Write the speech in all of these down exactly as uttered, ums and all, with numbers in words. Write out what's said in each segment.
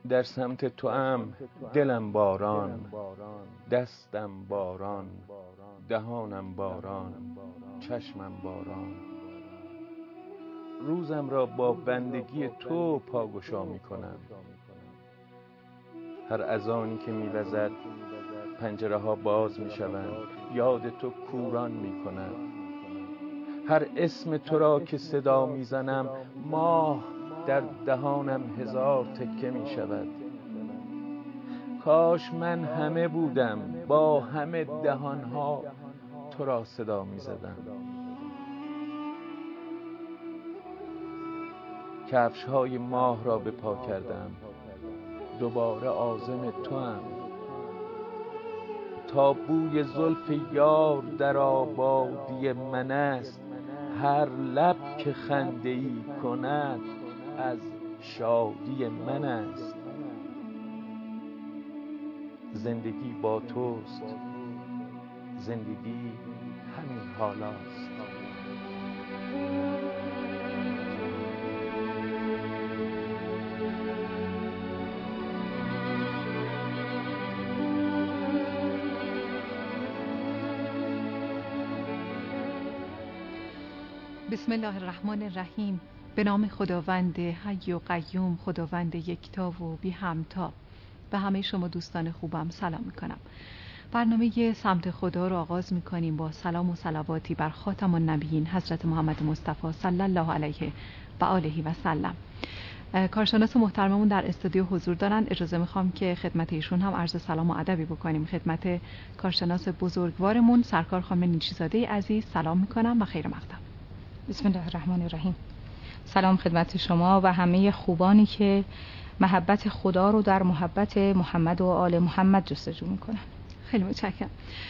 در سمت تو ام دلم باران، دستم باران، دهانم باران، چشمم باران. روزم را با بندگی تو پاگشا می کنم. هر اذانی که می وزد پنجره ها باز می شوند، یاد تو کوران می کند. هر اسم تو را که صدا می زنم ماه در دهانم هزار تکه می شود. کاش من همه بودم با همه دهانها تو را صدا می زدم. کفش های ماه را به پا کردم، دوباره عازم تو هم. تا بوی زلف یار در آبادی من است، هر لب که خنده ای کند از شادی من است. زندگی با توست، زندگی همین حالاست. بسم الله الرحمن الرحیم. به نام خداوند حی و قیوم، خداوند یکتا و بی همتا. به همه شما دوستان خوبم سلام میکنم. برنامه سمت خدا رو آغاز میکنیم با سلام و صلواتی بر خاتم النبیین حضرت محمد مصطفی صلی الله علیه و آله و سلم. کارشناس محترممون در استودیو حضور دارن. اجازه میخوام که خدمت ایشون هم عرض سلام و ادبی بکنیم. خدمت کارشناس بزرگوارمون سرکار خانم نیلشیزاده عزیز سلام میکنم و خیر مقدم. بسم الله الرحمن الرحیم. سلام خدمت شما و همه خوبانی که محبت خدا رو در محبت محمد و آل محمد جستجو میکنن. خیلی متشکرم.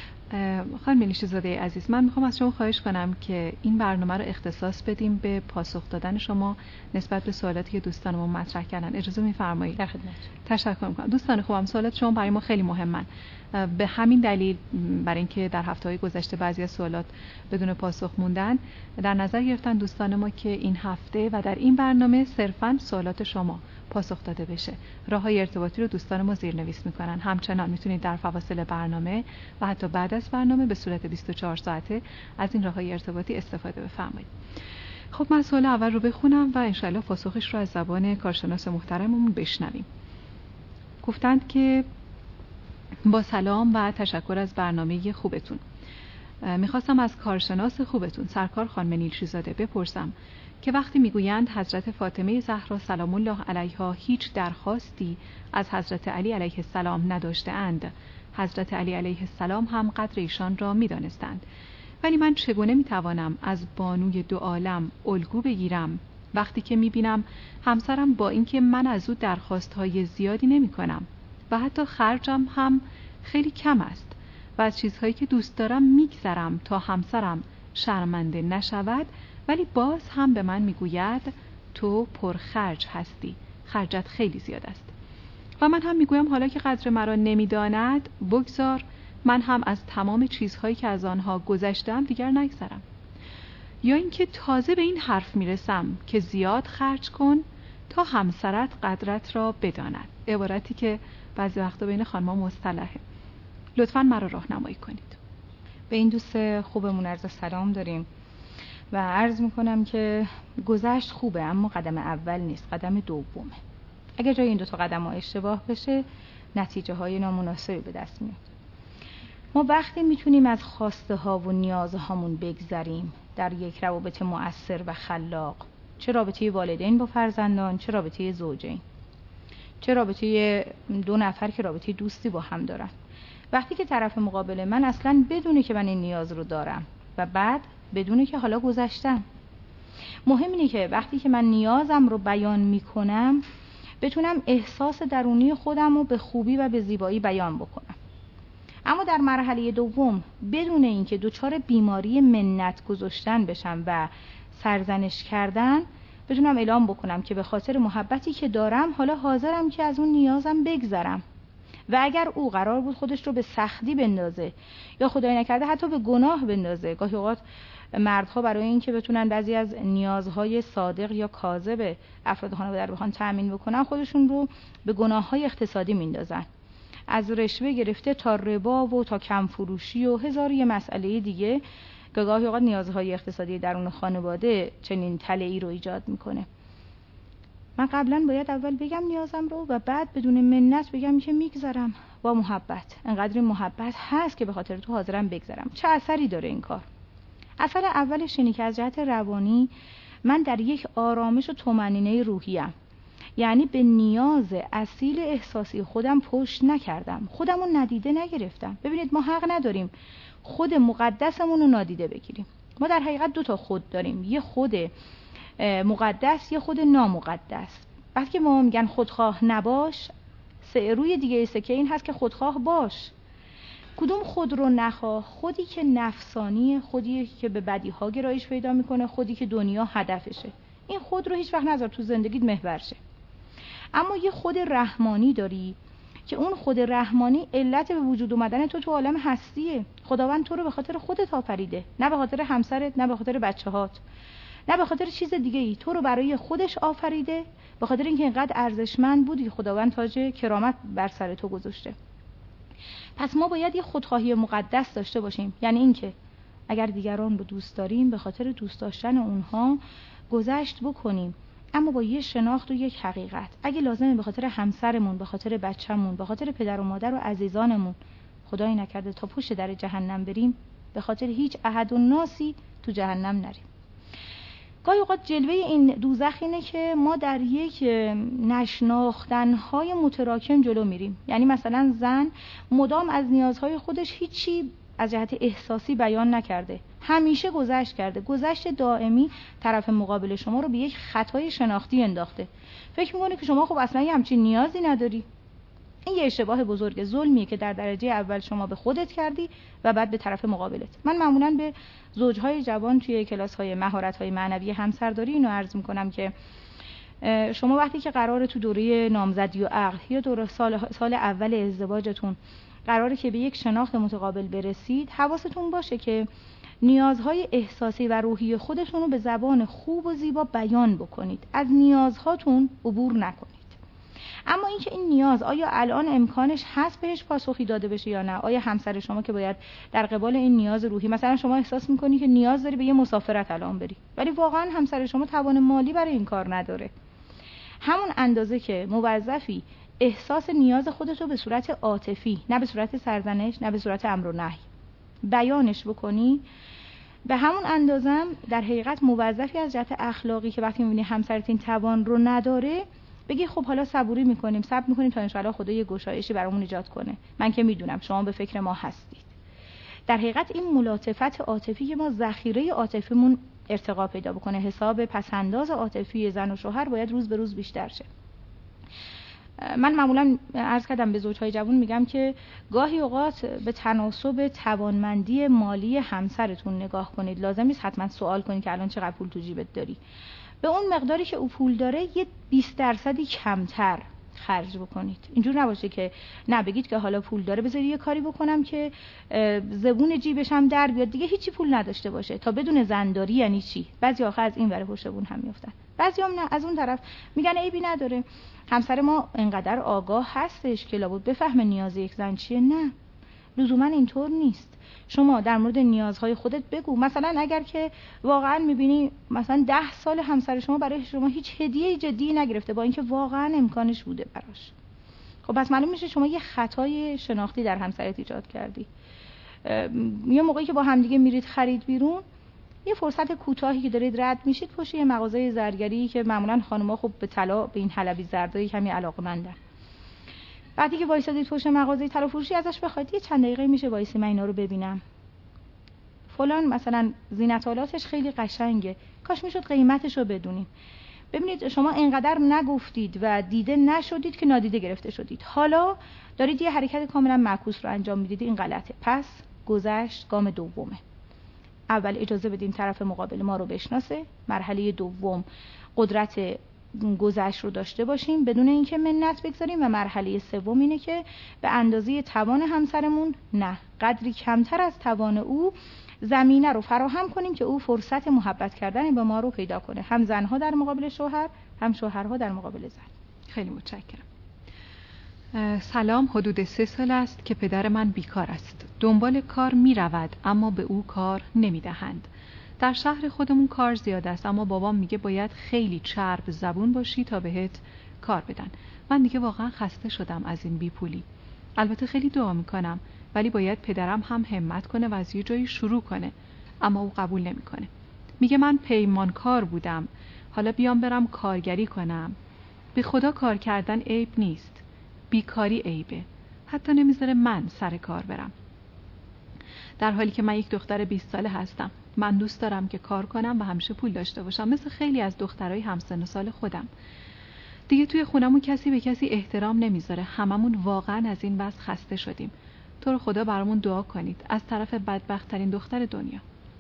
خانم نیلشیزاده عزیز، من میخوام از شما خواهش کنم که این برنامه رو اختصاص بدیم به پاسخ دادن شما نسبت به سوالاتی که دوستانمون مطرح کردن. اجازه میفرمایید؟ در خدمت. تشکر میکنم. دوستان خوبم، سوالات شما برای ما خیلی مهمن. به همین دلیل، برای اینکه در هفته‌های گذشته بعضی از سوالات بدون پاسخ موندن، در نظر گرفتن دوستان ما که این هفته و در این برنامه صرفاً سوالات شما پاسخ داده بشه. راههای ارتباطی رو دوستان ما زیرنویس میکنن. همچنان میتونید در فواصل برنامه و حتی بعد از برنامه به صورت بیست و چهار ساعته از این راههای ارتباطی استفاده بفرمایید. خب من سوال اول رو بخونم و انشالله پاسخش رو از زبان کارشناس محترممون بشنویم. گفتند که با سلام و تشکر از برنامه خوبتون، میخواستم از کارشناس خوبتون سرکار خانم نیلشیزاده بپرسم که وقتی میگویند حضرت فاطمه زهرا سلام الله علیها هیچ درخواستی از حضرت علی علیه السلام نداشته اند، حضرت علی علیه السلام هم قدر ایشان را میدانستند، ولی من چگونه میتوانم از بانوی دو عالم الگو بگیرم وقتی که میبینم همسرم با اینکه من از او درخواستهای زیادی نمی کنم و حتی خرجم هم خیلی کم است و از چیزهایی که دوست دارم میگذرم تا همسرم شرمنده نشود، ولی باز هم به من میگوید تو پرخرج هستی، خرجت خیلی زیاد است. و من هم میگویم حالا که قدر مرا نمیداند بگذار من هم از تمام چیزهایی که از آنها گذشتم دیگر نگذرم. یا اینکه تازه به این حرف میرسم که زیاد خرج کن تا همسرت قدرت را بداند، عبارتی که بعضی وقتا بین خانم‌ها مصطلحه. لطفاً مرا راهنمایی کنید. به این دوست خوبمون عرض سلام داریم و عرض میکنم که گذشت خوبه اما قدم اول نیست، قدم دومه. اگر جای این دو تا قدم ها اشتباه بشه نتیجه های نامناسبی به دست میاد. ما وقتی میتونیم از خواسته ها و نیازهامون بگذریم در یک روابط مؤثر و خلاق، چه رابطه والدین با فرزندان، چه رابطه زوجین، چه رابطه دو نفر که رابطه دوستی با هم دارن، وقتی که طرف مقابل من اصلا بدونه که من این نیاز رو دارم و بعد بدونه که حالا گذشتم. مهم اینه که وقتی که من نیازم رو بیان میکنم بتونم احساس درونی خودم رو به خوبی و به زیبایی بیان بکنم. اما در مرحله دوم بدون اینکه دچار بیماری منت گذاشتن بشم و سرزنش کردن، بتونم اعلام بکنم که به خاطر محبتی که دارم حالا حاضرم که از اون نیازم بگذرم و اگر او قرار بود خودش رو به سختی بندازه یا خدای نکرده حتی به گناه بندازه، گاهی اوقات مردها برای اینکه بتونن بعضی از نیازهای صادق یا کاذب افراد خانواده رو بخوان تأمین بکنن، خودشون رو به گناههای اقتصادی میندازن، از رشوه گرفته تا ربا و تا کم فروشی و هزار یه مسئله دیگه که گاهی اوقات نیازهای اقتصادی درون خانواده چنین تله‌ای رو ایجاد میکنه. من قبلا باید اول بگم نیازم رو و بعد بدون منت بگم که میگذرم با محبت. انقدر محبت هست که به خاطر تو حاضرم بگذرم. چه اثری داره این کار؟ اثر اولش اینه که از جهت روانی من در یک آرامش و طمأنینه روحیم، یعنی به نیاز اصیل احساسی خودم پشت نکردم، خودم رو ندیده نگرفتم. ببینید ما حق نداریم خود مقدسمون رو نادیده بگیریم. ما در حقیقت دو تا خود داریم، یه خود مقدس، یه خود نامقدس. وقتی ما میگن خودخواه نباش، سه روی دیگه سکه این هست که خودخواه باش. کدوم خود رو نخواه؟ خودی که نفسانی، خودی که به بدیها گرایش پیدا میکنه، خودی که دنیا هدفشه. این خود رو هیچ وقت نذار تو زندگیت محور شه. اما یه خود رحمانی داری که اون خود رحمانی علت به وجود اومدن تو تو عالم هستیه. خداوند تو رو به خاطر خودت آفریده، نه به خاطر همسرت، نه به خاطر بچه‌هات، نه به خاطر چیز دیگه ای. تو رو برای خودش آفریده، به خاطر اینکه اینقدر ارزشمند بودی که خداوند تاج کرامت بر سر تو گذاشته. پس ما باید یه خودخواهی مقدس داشته باشیم، یعنی اینکه اگر دیگران رو دوست داریم به خاطر دوست داشتن اونها گذشت بکنیم، اما با یه شناخت و یک حقیقت. اگه لازمه به خاطر همسرمون، به خاطر بچه‌مون، به خاطر پدر و مادر و عزیزانمون خدای نکرده تا پشت در جهنم بریم، به خاطر هیچ احد و ناسی تو جهنم نریم. گاهی اوقات جلوه این دوزخ اینه که ما در یک نشناختن‌های متراکم جلو میریم. یعنی مثلا زن مدام از نیازهای خودش هیچی از جهت احساسی بیان نکرده، همیشه گذشت کرده، گذشت دائمی طرف مقابل شما رو به یک خطای شناختی انداخته. فکر میکنه که شما خب اصلا یه همچین نیازی نداری. این یه اشتباه بزرگ، ظلمیه که در درجه اول شما به خودت کردی و بعد به طرف مقابلت. من معمولاً به زوجهای جوان توی کلاس‌های مهارت‌های معنوی همسرداری اینو عرض میکنم که شما وقتی که قراره تو دوره نامزدی و عقد یا دوره سال, سال اول ازدواجتون قراره که به یک شناخت متقابل برسید، حواستون باشه که نیازهای احساسی و روحی خودتون رو به زبان خوب و زیبا بیان بکنید، از نیازهاتون عبور نکنید. اما اینکه این نیاز آیا الان امکانش هست بهش پاسخی داده بشه یا نه، آیا همسر شما که باید در قبال این نیاز روحی، مثلا شما احساس میکنی که نیاز داری به یه مسافرت الان بری، ولی واقعا همسر شما توان مالی برای این کار نداره، همون اندازه که موظفی احساس نیاز خودتو به صورت عاطفی، نه به صورت سرزنش، نه به صورت امر و نهی بیانش بکنی، به همون اندازم در حقیقت موظفی از جهت اخلاقی که وقتی میبینی همسرت این توان رو نداره بگی خب حالا صبوری میکنیم، صبر میکنیم تا انشاءالله خدا یه گشایشی برامون ایجاد کنه. من که میدونم شما به فکر ما هستید. در حقیقت این ملاطفت عاطفی که ما ذخیره عاطفیمون ارتقا پیدا بکنه، حساب پسنداز عاطفی زن و شوهر باید روز به روز بیشتر شه. من معمولا عرض کردم به زوجهای جوان میگم که گاهی اوقات به تناسب توانمندی مالی همسرتون نگاه کنید. لازم نیست حتما سوال کنید که الان چقدر پول تو جیبت داری. به اون مقداری که او پول داره یه بیست درصدی کمتر خرج بکنید. اینجور نباشه که نه بگید که حالا پول داره بذاری یه کاری بکنم که زبون جیبش هم در بیاد، دیگه هیچی پول نداشته باشه تا بدون زنداری. یعنی چی؟ بعضی آخه از این ور پشت بون هم میافتن، بعضی هم نه، از اون طرف میگن عیبی نداره، همسر ما انقدر آگاه هستش که لابد بفهمه نیاز یک زن چیه. نه، لزوما اینطور نیست. شما در مورد نیازهای خودت بگو. مثلا اگر که واقعا میبینی مثلا ده سال همسر شما برای شما هیچ هدیه جدی نگرفته با اینکه واقعا امکانش بوده براش، خب پس معلوم میشه شما یه خطای شناختی در همسرت ایجاد کردی. یه موقعی که با همدیگه میرید خرید بیرون، یه فرصت کوتاهی که دارید رد میشید پشت یه مغازه زرگری که معمولا خانم‌ها خب به طلا، به این حلبی زردایی کمی علاقه‌مندن، بعدی که وایسادید پشت مغازه طلا فروشی ازش بخواید یه چند دقیقه میشه وایسی من اینا رو ببینم، فلان مثلا زینت‌آلاتش خیلی قشنگه، کاش میشد قیمتش رو بدونیم. ببینید شما اینقدر نگفتید و دیده نشدید که نادیده گرفته شدید. حالا دارید یه حرکت کاملا معکوس رو انجام میدید، این غلطه. پس گذشت گام دومه. اول اجازه بدیم طرف مقابل ما رو بشناسه، مرحله دوم قدرت گذشت رو داشته باشیم بدون اینکه منت بگذاریم. و مرحله سوم اینه که به اندازه توان همسرمون، نه قدری کمتر از توان او، زمینه رو فراهم کنیم که او فرصت محبت کردن با ما رو پیدا کنه، هم زنها در مقابل شوهر، هم شوهرها در مقابل زن. خیلی متشکرم. سلام، حدود سه سال است که پدر من بیکار است. دنبال کار می رود اما به او کار نمی دهند. در شهر خودمون کار زیاد است اما بابام میگه باید خیلی چرب زبون باشی تا بهت کار بدن. من دیگه واقعا خسته شدم از این بیپولی. البته خیلی دعا میکنم ولی باید پدرم هم همت کنه و از یه جایی شروع کنه، اما او قبول نمیکنه. میگه من پیمانکار بودم، حالا بیام برم کارگری کنم. به خدا کار کردن عیب نیست، بیکاری عیبه. حتی نمیذاره من سر کار برم، در حالی که من یک دختر بیست ساله هستم. من دوست دارم که کار کنم و همیشه پول داشته باشم مثل خیلی از دخترای همسن و سال خودم. دیگه توی خونمون کسی به کسی احترام نمیذاره. هممون واقعا از این وضع خسته شدیم. تو رو خدا برامون دعا کنید از طرف بدبخت ترین دختر دنیا.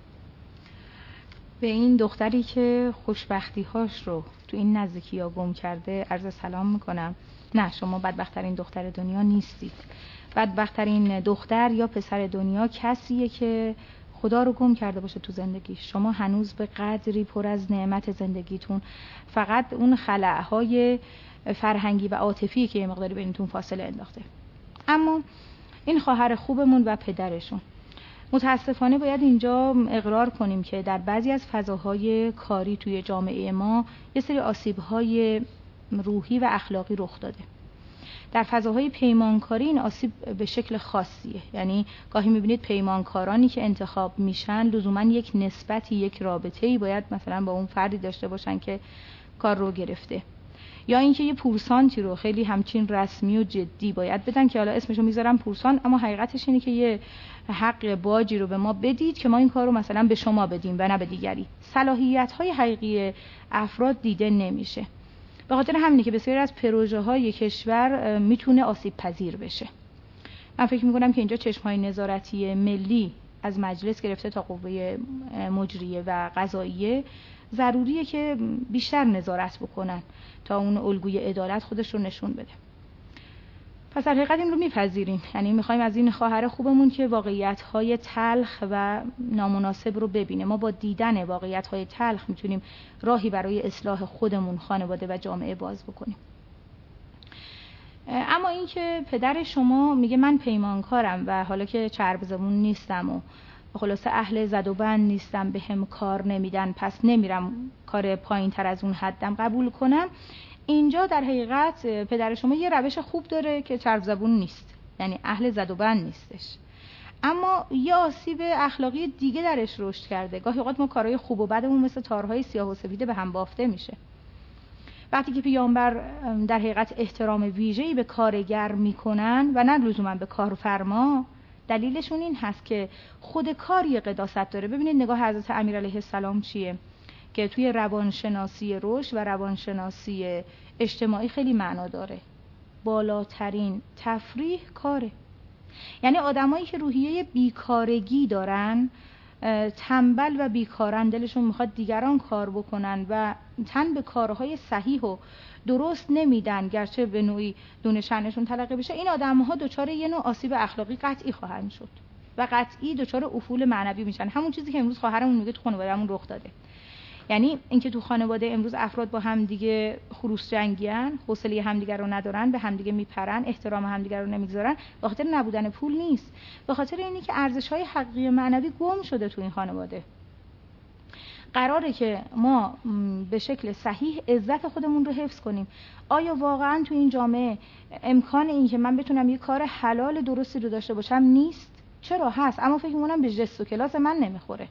به این دختری که خوشبختی هاش رو تو این نزدیکی ها گم کرده عرض سلام میکنم. نه، شما بدبخت ترین دختر دنیا نیستید. بدبخت ترین دختر یا پسر دنیا کسیه که خدا رو گم کرده باشه تو زندگی. شما هنوز به قدری پر از نعمت زندگیتون، فقط اون خلأهای فرهنگی و عاطفی که یه مقداری بینتون فاصله انداخته. اما این خواهر خوبمون و پدرشون، متاسفانه باید اینجا اقرار کنیم که در بعضی از فضاهای کاری توی جامعه ما یه سری آسیب‌های روحی و اخلاقی رخ داده. در فضاهای پیمانکاری این آسیب به شکل خاصیه، یعنی گاهی میبینید پیمانکارانی که انتخاب میشن لزوما یک نسبتی، یک رابطه‌ای باید مثلا با اون فردی داشته باشن که کار رو گرفته، یا اینکه یه پورسانتی رو خیلی همچین رسمی و جدی باید بدن که حالا اسمشو میذارم پورسان، اما حقیقتش اینه که یه حق باجی رو به ما بدید که ما این کار رو مثلا به شما بدیم و نه به دیگری. صلاحیت‌های حقیقی افراد دیده نمیشه. به خاطر همینه که بسیاری از پروژه های کشور میتونه آسیب پذیر بشه. من فکر میکنم که اینجا چشم‌های نظارتی ملی از مجلس گرفته تا قوه مجریه و قضاییه ضروریه که بیشتر نظارت بکنن تا اون الگوی عدالت خودش رو نشون بده. پس در حقیقت این رو میپذیریم، یعنی میخوایم از این خواهر خوبمون که واقعیت‌های تلخ و نامناسب رو ببینه. ما با دیدن واقعیت‌های تلخ میتونیم راهی برای اصلاح خودمون، خانواده و جامعه باز بکنیم. اما این که پدر شما میگه من پیمانکارم و حالا که چرب زبون نیستم و خلاصه اهل زد و بند نیستم، به هم کار نمیدن پس نمیرم کار پایین تر از اون حدم قبول کنم، اینجا در حقیقت پدر شما یه روش خوب داره که چرب زبون نیست، یعنی اهل زد و بند نیستش، اما یه آسیب اخلاقی دیگه درش رشد کرده. گاهی اوقات ما کارهای خوب و بدمون مثل تارهای سیاه و سفید به هم بافته میشه. وقتی که پیامبر در حقیقت احترام ویژه‌ای به کارگر میکنن و نه لزوما به کارفرما، دلیلشون این هست که خود کار یه قداست داره. ببینید نگاه حضرت امیر علیه السلام چیه که توی روانشناسی رشد و روانشناسی اجتماعی خیلی معنا داره. بالاترین تفریح کاره، یعنی آدمایی که روحیه بیکارگی دارن، تنبل و بیکارن، دلشون میخواد دیگران کار بکنن و تن به کارهای صحیح و درست نمیدن گرچه به نوعی دون شأنشون تلقی بشه، این آدم‌ها دچار یه نوع آسیب اخلاقی قطعی خواهند شد و قطعی دچار افول معنوی میشن. همون چیزی که امروز خواهرمون میگه تو خانواده‌مون رخ داده، یعنی اینکه تو خانواده امروز افراد با هم دیگه خروس جنگیان، حوصله همدیگر رو ندارن، به همدیگه میپرن، احترام همدیگر رو نمیگذارن، به خاطر نبودن پول نیست، به خاطر اینی که ارزش‌های حقیقی معنوی گم شده تو این خانواده. قراره که ما به شکل صحیح عزت خودمون رو حفظ کنیم. آیا واقعا تو این جامعه امکان این که من بتونم یه کار حلال درستی رو داشته باشم نیست؟ چرا هست، اما فکر می‌کنم به جست و کلاس من نمیخوره.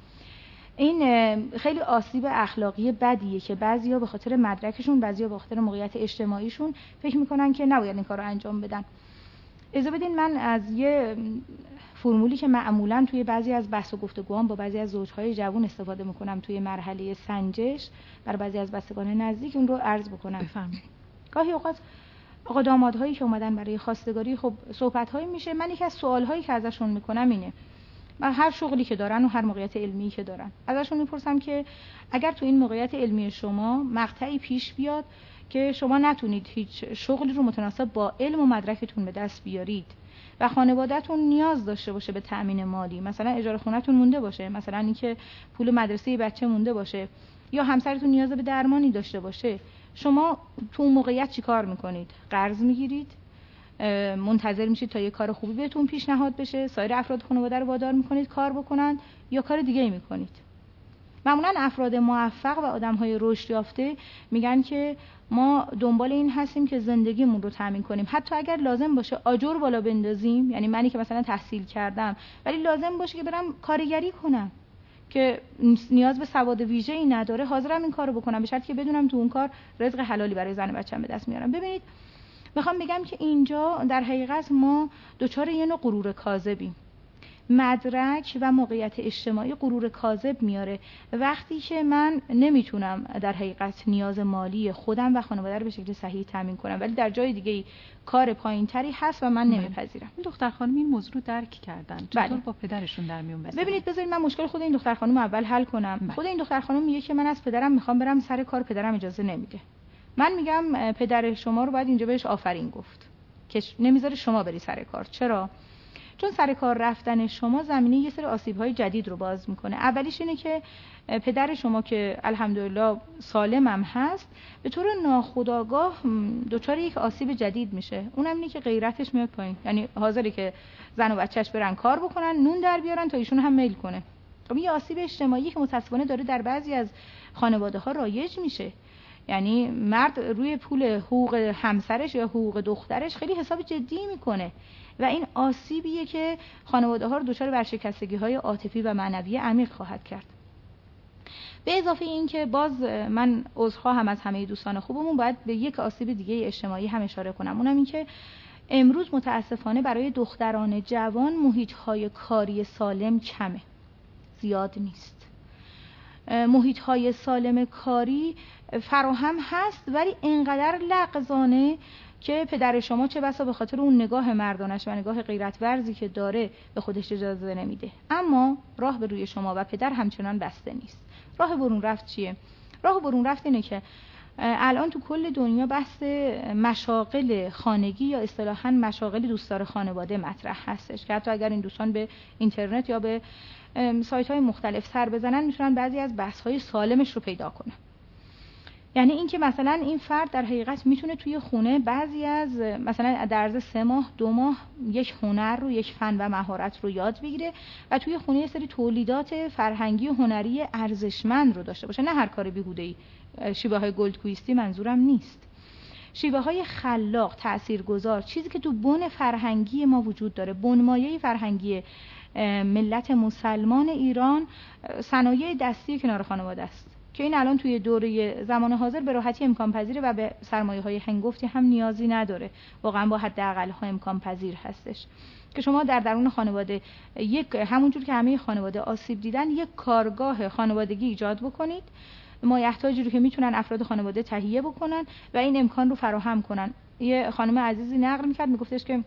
این خیلی آسیب اخلاقی بدیه که بعضیا به خاطر مدرکشون، بعضیا به خاطر موقعیت اجتماعیشون فکر میکنن که نباید این کار رو انجام بدن. اجازه بدین من از یه فرمولی که معمولاً توی بعضی از بحث و گفتگوام با بعضی از زوجهای جوان استفاده میکنم توی مرحله سنجش بر بعضی از بستگان نزدیک اون رو عرض بکنم. بفرمایید. گاهی اوقات آقا دامادهایی که اومدن برای خواستگاری، خب صحبت‌هایی میشه، من یک از سوال‌هایی که ازشون میکنم اینه و هر شغلی که دارن و هر موقعیت علمی که دارن. ازشون میپرسم که اگر تو این موقعیت علمی شما مقطعی پیش بیاد که شما نتونید هیچ شغلی رو متناسب با علم و مدرکتون به دست بیارید و خانواده‌تون نیاز داشته باشه به تأمین مالی، مثلا اجاره خونه‌تون مونده باشه، مثلا اینکه پول مدرسه بچه مونده باشه، یا همسرتون نیاز به درمانی داشته باشه، شما تو اون موقعیت چیکار میکنید؟ قرض میگیرید؟ منتظر میشید تا یه کار خوبی بهتون پیشنهاد بشه، سایر افراد خانواده رو وادار میکنید کار بکنن، یا کار دیگه ای میکنید؟ معمولا افراد موفق و آدم‌های رشد یافته میگن که ما دنبال این هستیم که زندگیمون رو تامین کنیم، حتی اگر لازم باشه آجر بالا بندازیم. یعنی منی که مثلا تحصیل کردم ولی لازم باشه که برم کارگری کنم که نیاز به سواد ویژه‌ای نداره، حاضرم این کارو بکنم به شرطی که بدونم تو اون کار رزق حلالی برای زن و بچه‌م به دست میارم. ببینید، میخوام بگم که اینجا در حقیقت ما دچار یه نوع غرور کاذبیم. مدرک و موقعیت اجتماعی غرور کاذب میاره. وقتی که من نمیتونم در حقیقت نیاز مالی خودم و خانواده رو به شکل صحیح تامین کنم، ولی در جای دیگه کار پایینتری هست و من نمیپذیرم. این دختر خانم این موضوع رو درک کردن، چطور بله. با پدرشون در میون بذارن؟ ببینید، بذارید من مشکل خود این دختر خانم اول حل کنم. بله. خود این دختر خانم میگه که من از پدرم میخوام برم سر کار، پدرم اجازه نمیده. من میگم پدر شما رو باید اینجا بهش آفرین گفت که نمیذاره شما بری سر کار. چرا؟ چون سر کار رفتن شما زمینه یه سری آسیب‌های جدید رو باز میکنه. اولیش اینه که پدر شما که الحمدلله سالمم هست به طور ناخودآگاه دچار یک آسیب جدید میشه. اونم اینه که غیرتش میاد پایین، یعنی حاضره که زن و بچه‌اش برن کار بکنن، نون در بیارن تا ایشون هم میل کنه. خب این آسیب اجتماعی که متأسفانه داره در بعضی از خانواده‌ها رایج میشه. یعنی مرد روی پول حقوق همسرش یا حقوق دخترش خیلی حساب جدی میکنه و این آسیبیه که خانواده ها رو دچار ورشکستگی های عاطفی و معنوی عمیق خواهد کرد. به اضافه این که باز من عذرخواهم از همه دوستان خوبمون، باید به یک آسیب دیگه اجتماعی هم اشاره کنم. اونم این که امروز متاسفانه برای دختران جوان محیط های کاری سالم کمه، زیاد نیست. محیط های سالم کاری فراهم هست ولی اینقدر لغزانه که پدر شما چه بسا به خاطر اون نگاه مردانش و نگاه غیرت ورزی که داره به خودش اجازه نمیده. اما راه به روی شما و پدر همچنان بسته نیست. راه برون رفت چیه؟ راه برون رفت اینه که الان تو کل دنیا بحث مشاغل خانگی یا اصطلاحاً مشاغل دوستدار خانواده مطرح هستش که حتی اگر این دوستان به اینترنت یا به سایت‌های مختلف سر بزنن میتونن بعضی از بحث‌های سالمش رو پیدا کنن. یعنی این که مثلا این فرد در حقیقت میتونه توی خونه بعضی از مثلا در عرض سه ماه دو ماه یک هنر رو، یک فن و مهارت رو یاد بگیره و توی خونه یه سری تولیدات فرهنگی و هنری ارزشمند رو داشته باشه. نه هر کار بیهوده‌ای. شیوه های گلدکویستی منظورم نیست. شیوه های خلاق، تاثیرگذار، چیزی که تو بن فرهنگی ما وجود داره. بنمایه فرهنگی ملت مسلمان ایران صنایع دستی کنار خانواده است که این الان توی دوره زمان حاضر به راحتی امکان پذیره و به سرمایه های هنگفتی هم نیازی نداره. واقعا با حداقل ها امکان پذیر هستش که شما در درون خانواده یک همونجور که همه خانواده آسیب دیدن یک کارگاه خانوادگی ایجاد بکنید، مایحتاجی رو که میتونن افراد خانواده تهیه بکنن و این امکان رو فراهم کنن. یه خانم عزیزی نقل میکرد، میگفتش که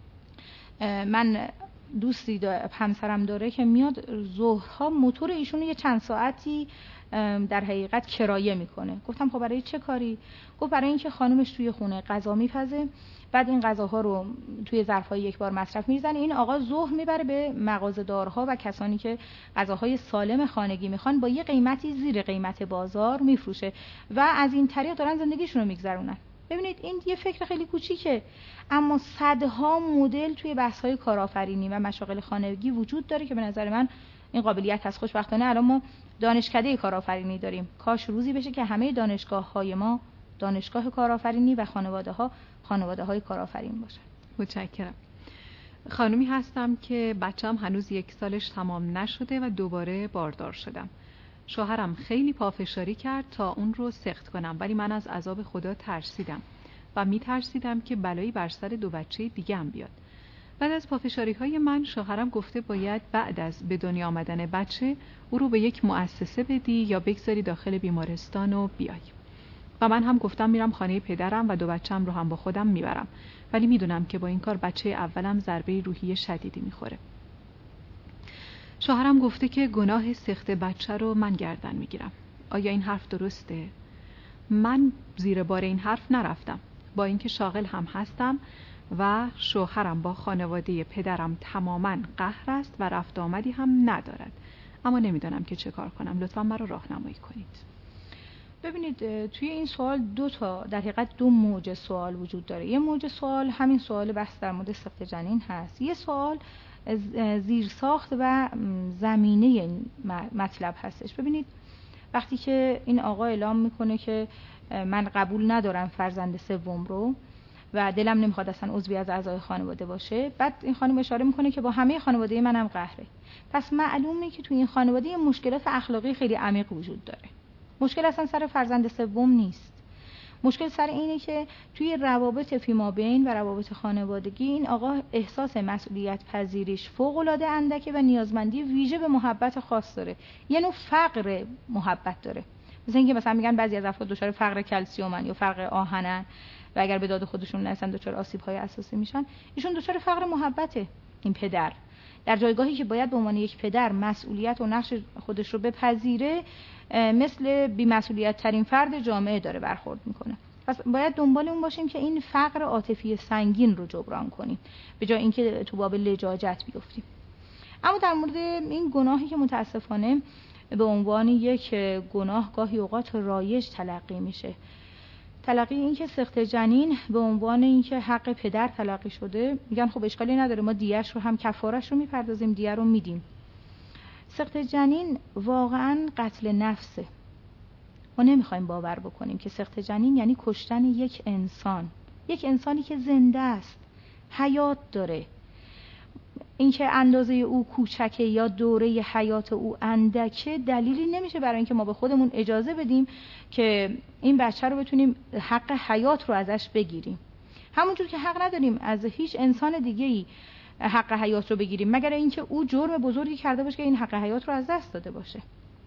من دوستی همسرم داره که میاد ظهرها موتور ایشونو یه چند ساعتی در حقیقت کرایه میکنه. گفتم خب برای چه کاری؟ گفت برای اینکه خانومش توی خونه غذا میپزه، بعد این غذاها رو توی ظرفای یک بار مصرف میزنه، این آقا ظهر میبره به مغازه‌دارها و کسانی که غذاهای سالم خانگی میخوان با یه قیمتی زیر قیمت بازار میفروشه و از این طریق دارن زندگیشون رو میگذرونن. ببینید این یه فکر خیلی کوچیکه، اما صدها مدل توی بحث‌های کارآفرینی و مشاغل خانگی وجود داره که به نظر من این قابلیت هست. خوشبختانه الان ما دانشکده کارآفرینی داریم. کاش روزی بشه که همه دانشگاه‌های ما دانشگاه کارآفرینی و خانواده‌ها خانواده‌های کارآفرین باشن. متشکرم. خانومی هستم که بچه‌م هنوز یک سالش تمام نشده و دوباره باردار شدم. شوهرم خیلی پافشاری کرد تا اون رو سخت کنم، ولی من از عذاب خدا ترسیدم و میترسیدم که بلایی بر سر دو بچه دیگه هم بیاد. بعد از پافشاری های من شوهرم گفته باید بعد از به دنیا آمدن بچه او رو به یک مؤسسه بدی یا بگذاری داخل بیمارستان و بیای. و من هم گفتم میرم خانه پدرم و دو بچه‌م رو هم با خودم میبرم، ولی میدونم که با این کار بچه اولم ضربه روحی شدیدی میخوره. شوهرم گفته که گناه سخت بچه رو من گردن میگیرم. آیا این حرف درسته؟ من زیر بار این حرف نرفتم، با اینکه شاغل هم هستم و شوهرم با خانواده پدرم تماماً قهر است و رفت آمدی هم ندارد، اما نمیدانم که چه کار کنم. لطفاً مرا راهنمایی کنید. ببینید، توی این سوال دو تا در حقیقت دو موج سوال وجود داره. یه موج سوال همین سوال بحث در مورد سقط جنین هست. یه سوال زیرساخت و زمینه مطلب هستش. ببینید، وقتی که این آقا اعلام میکنه که من قبول ندارم فرزند سوم رو و دلم نمیخواد اصلا عضوی از اعضای خانواده باشه، بعد این خانم اشاره میکنه که با همه خانواده منم قهره. پس معلومه که توی این خانواده مشکلات اخلاقی خیلی عمیق وجود داره. مشکل اصلا سر فرزند سوم نیست. مشکل سر اینه که توی روابط فیمابین و روابط خانوادگی این آقا احساس مسئولیت پذیریش فوق‌العاده اندکه و نیازمندی ویژه به محبت خاص داره. یه نوع فقر محبت داره. مثلا اینکه مثلا میگن بعضی از افراد دچار فقر کلسیومن یا فقر آهنن و اگر به داد خودشون نرسن دچار آسیب‌های اساسی میشن. ایشون دچار فقر محبته. این پدر در جایگاهی که باید به عنوان یک پدر مسئولیت و نقش خودش رو بپذیره، مثل بی‌مسئولیت ترین فرد جامعه داره برخورد میکنه. پس باید دنبال اون باشیم که این فقر عاطفی سنگین رو جبران کنیم به جای اینکه تو باب لجاجت بیفتیم. اما در مورد این گناهی که متاسفانه به عنوان یک گناه گاهی اوقات رایج تلقی میشه، تلقی این که سقط جنین به عنوان اینکه حق پدر تلقی شده، میگن خب اشکالی نداره، ما دیه‌اش رو هم کفارش رو میپردازیم، دیه رو میدیم. سقط جنین واقعا قتل نفسه. ما نمیخوایم باور بکنیم که سقط جنین یعنی کشتن یک انسان، یک انسانی که زنده است، حیات داره. اینکه اندازه او کوچکه یا دوره حیات او اندکه دلیلی نمیشه برای اینکه ما به خودمون اجازه بدیم که این بچه رو بتونیم حق حیات رو ازش بگیریم. همونجور که حق نداریم از هیچ انسان دیگه‌ای حق حیات رو بگیریم مگر اینکه او جرم بزرگی کرده باشه که این حق حیات رو از دست داده باشه.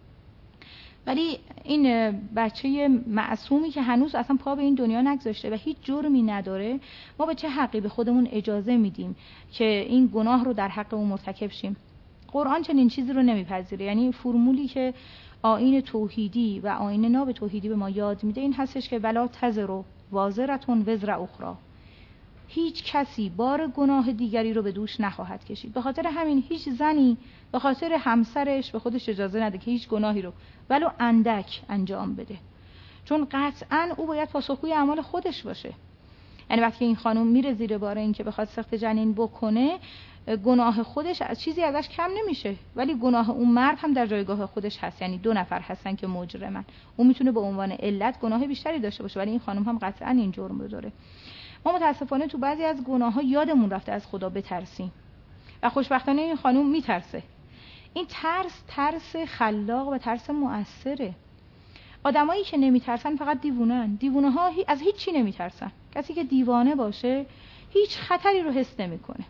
ولی این بچه معصومی که هنوز اصلا پا به این دنیا نگذاشته و هیچ جرمی نداره، ما به چه حقی به خودمون اجازه میدیم که این گناه رو در حق اون مرتکب شیم؟ قرآن چنین چیزی رو نمیپذیره. یعنی فرمولی که آیین توحیدی و آیین ناب توحیدی به ما یاد میده این هستش که ولا تزر وازرة وزر اخری. هیچ کسی بار گناه دیگری رو به دوش نخواهد کشید. به خاطر همین هیچ زنی به خاطر همسرش به خودش اجازه نده که هیچ گناهی رو ولو اندک انجام بده، چون قطعاً او باید پاسخگوی اعمال خودش باشه. یعنی وقتی این خانم میره زیر بار این که بخواد سقط جنین بکنه، گناه خودش از چیزی ازش کم نمیشه، ولی گناه اون مرد هم در جایگاه خودش هست. یعنی دو نفر هستن که مجرمن. اون میتونه به عنوان علت گناه بیشتری داشته باشه، ولی این خانم هم قطعاً این جرم رو داره. ما متاسفانه تو بعضی از گناه‌ها یادمون رفته از خدا بترسیم و خوشبختانه این خانم میترسه. این ترس ترس خلاق و ترس مؤثره. آدمایی که نمیترسن فقط دیوونه‌ان. دیوونه‌ها از هیچ چی نمیترسن. کسی که دیوانه باشه هیچ خطری رو حس نمیکنه.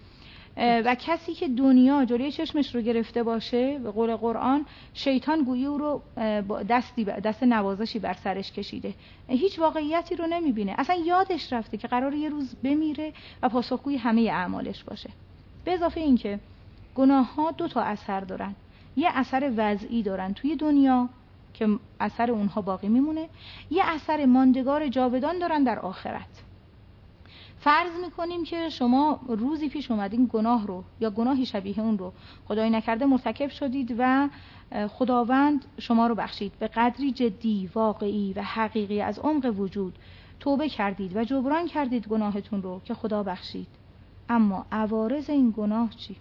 و کسی که دنیا جلوی چشمش رو گرفته باشه، به قول قرآن شیطان گویی او رو با دستی دست نوازشی بر سرش کشیده، هیچ واقعیتی رو نمیبینه. اصلا یادش رفته که قراره یه روز بمیره و پاسخگوی همه اعمالش باشه. به اضافه این که گناه ها دو تا اثر دارن. یه اثر وضعی دارن توی دنیا که اثر اونها باقی میمونه، یه اثر ماندگار جاودان دارن در آخرت. فرض میکنیم که شما روزی پیش اومدین گناه رو یا گناهی شبیه اون رو خدای نکرده مرتکب شدید و خداوند شما رو بخشید. به قدری جدی، واقعی و حقیقی از عمق وجود توبه کردید و جبران کردید گناهتون رو که خدا بخشید. اما عوارض این گناه چی؟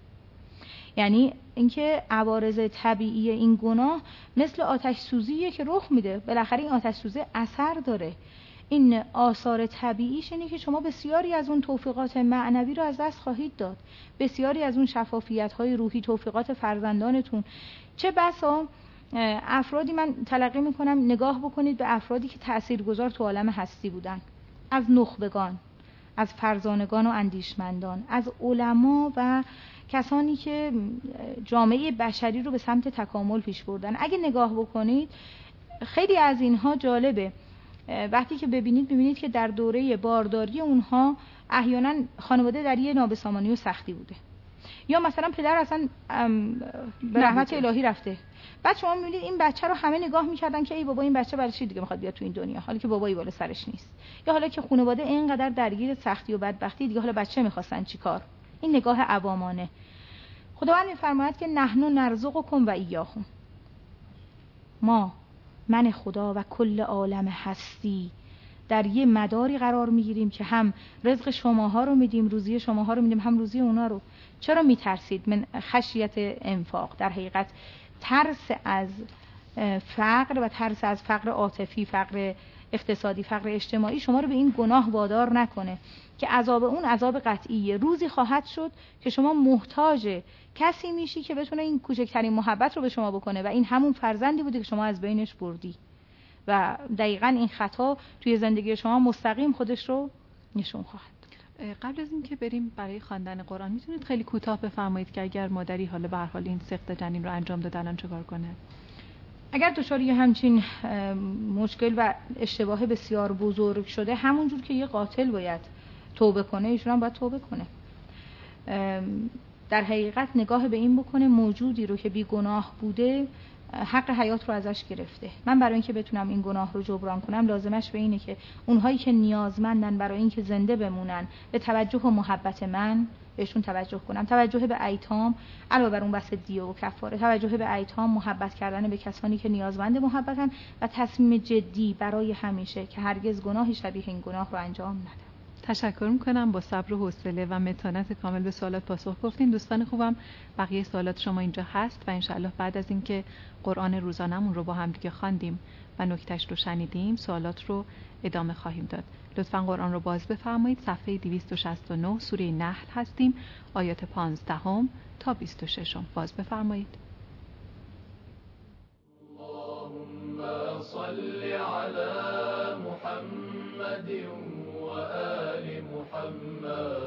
یعنی اینکه عوارض طبیعی این گناه مثل آتش سوزیه که رخ میده. بالاخره این آتش سوزی اثر داره. این آثار طبیعیش اینه که شما بسیاری از اون توفیقات معنوی رو از دست خواهید داد، بسیاری از اون شفافیت‌های روحی، توفیقات فرزندانتون. چه بسا افرادی من تلقی میکنم، نگاه بکنید به افرادی که تأثیرگذار تو عالم هستی بودن، از نخبگان، از فرزانگان و اندیشمندان، از علما و کسانی که جامعه بشری رو به سمت تکامل پیش بردن. اگه نگاه بکنید خیلی از اینها جالبه. وقتی که ببینید ببینید که در دوره بارداری اونها احیانا خانواده در یه نابسامانی و سختی بوده، یا مثلا پدر اصلا به رحمت الهی رفته، بعد شما میبینید این بچه رو همه نگاه میکردن که ای بابا این بچه برای چی دیگه میخواد بیاد تو این دنیا، حالا که بابایی بالا سرش نیست، یا حالا که خانواده اینقدر درگیر سختی و بدبختی دیگه حالا بچه میخواستن چیکار. این نگاه عوامانه. خداوند میفرماید که نحن نرزقکم و ایاهم، ما من خدا و کل عالم هستی در یه مداری قرار میگیریم که هم رزق شماها رو میدیم، روزی شماها رو میدیم، هم روزی اونا رو. چرا میترسید؟ من خشیت انفاق. در حقیقت ترس از فقر و ترس از فقر عاطفی، فقر اقتصادی، فقر اجتماعی شما رو به این گناه وادار نکنه که عذاب اون عذاب قطعیه. روزی خواهد شد که شما محتاج کسی میشی که بتونه این کوچکترین محبت رو به شما بکنه و این همون فرزندی بوده که شما از بینش بردی و دقیقاً این خطا توی زندگی شما مستقیم خودش رو نشون خواهد. قبل از اینکه بریم برای خواندن قرآن میتونید خیلی کوتاه بفرمایید که اگر مادری حالا به هر حال این سقط جنین رو انجام داده الان چه کار کنه؟ اگر دچار یه همچین مشکل و اشتباه بسیار بزرگ شده، همونجور که یه قاتل باید توبه کنه، ایشون هم باید توبه کنه. در حقیقت نگاه به این بکنه موجودی رو که بی گناه بوده حق حیات رو ازش گرفته. من برای اینکه بتونم این گناه رو جبران کنم لازمش به اینه که اونهایی که نیازمندن برای اینکه زنده بمونن به توجه و محبت من بهشون توجه کنم. توجه به ایتام علاوه بر اون بحث دیه و کفاره، توجه به ایتام، محبت کردن به کسانی که نیازمند محبتن و تصمیم جدی برای همیشه که هرگز گناهی شبیه این گناه رو انجام ندم. تشکر میکنم. با صبر و حوصله و متانت کامل به سوالات پاسخ گفتین. دوستان خوبم، بقیه سوالات شما اینجا هست و انشاءالله بعد از اینکه قرآن روزانمون رو با هم دیگه خواندیم و نکتهش رو شنیدیم سوالات رو ادامه خواهیم داد. لطفاً قرآن رو باز بفرمایید. صفحه دویست و شصت و نه سوره نحل هستیم، آیات پانزدهم تا بیست و شش. باز بفرمایید. اللهم صل علی محمد وآل محمد.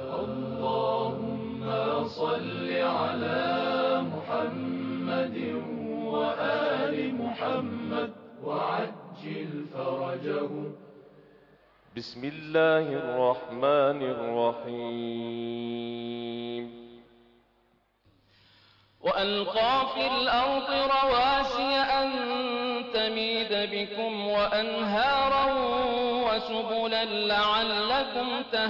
اللهم صل علی محمد وآل محمد وعجل فرجهم. بسم الله الرحمن الرحيم. وألقى في الأرض رواسي أن تميد بكم وأنهارا وسبلا لعلكم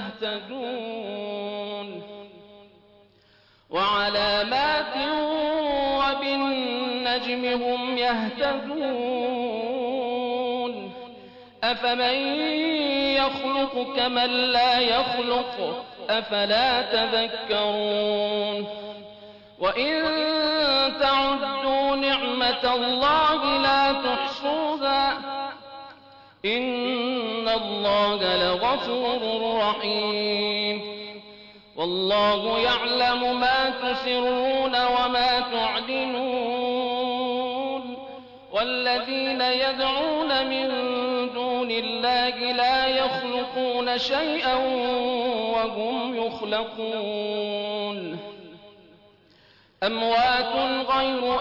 تهتدون وعلامات وبالنجم هم يهتدون أفمن يخلق كمن لا يخلق أفلا تذكرون وإن تعدوا نعمة الله لا تحصوها إن الله لغفور رحيم والله يعلم ما تسرون وما تعلنون والذين يدعون من دون الله لا يخلقون شيئا وهم يخلقون أموات غير